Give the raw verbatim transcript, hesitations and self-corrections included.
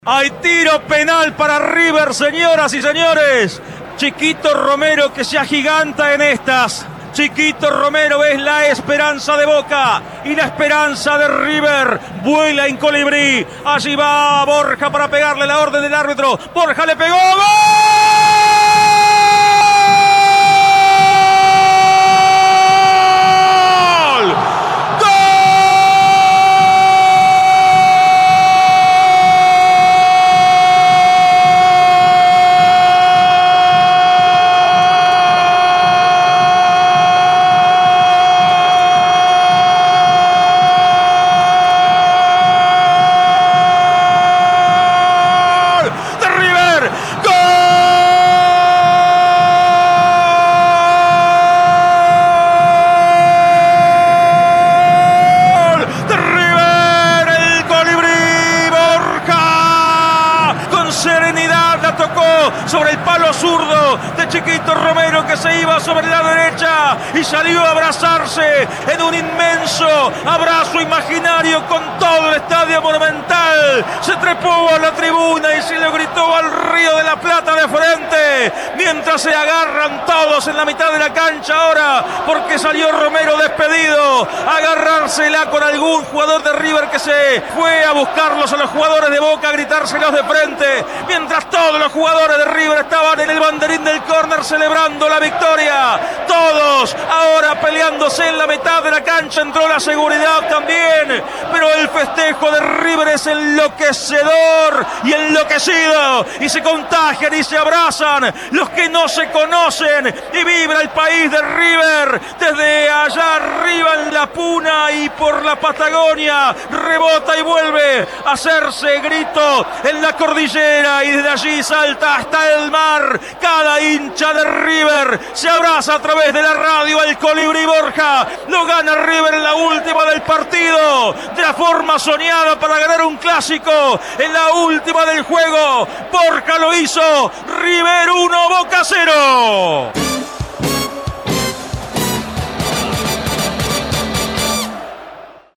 Hay tiro penal para River, señoras y señores. Chiquito Romero que se agiganta en estas. Chiquito Romero es la esperanza de Boca y la esperanza de River. Vuela en colibrí. Allí va Borja para pegarle la orden del árbitro. Borja le pegó. ¡Gol! Sobre el palo zurdo de Chiquito Romero, que se iba sobre la derecha y salió a abrazarse en un inmenso abrazo imaginario con todo el estadio Monumental. Se trepó a la tribuna y se le gritó al Río de la Plata de frente, mientras se agarran todos en la mitad de la cancha ahora, porque salió Romero despedido a agarrársela con algún jugador de River que se fue a buscarlos a los jugadores de Boca, a gritárselos de frente, mientras todos los jugadores de River estaban en el banderín del córner celebrando la victoria. Todos ahora peleándose en la mitad de la cancha. Entró la seguridad también, pero el festejo de River es enloquecedor y enloquecido, y se contagian y se abrazan los que no se conocen, y vibra el país de River desde allá arriba en la Puna y por la Patagonia. Rebota y vuelve a hacerse grito en la cordillera, y desde allí salta hasta el mar. Cada hincha de River se abraza a través de la radio al colibrí Borja. Lo gana River en la última del partido, de la forma soñada para ganar un clásico. En la última del juego, Borja lo hizo. River uno, Boca cero.